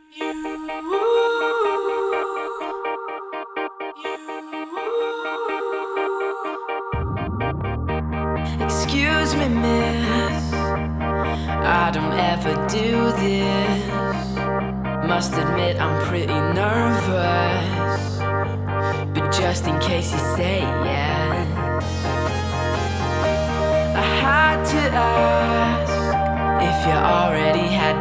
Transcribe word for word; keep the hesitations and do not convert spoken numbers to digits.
Excuse me, miss, I don't ever do this. Must admit I'm pretty nervous, but just in case you say yes, I had to ask if you already had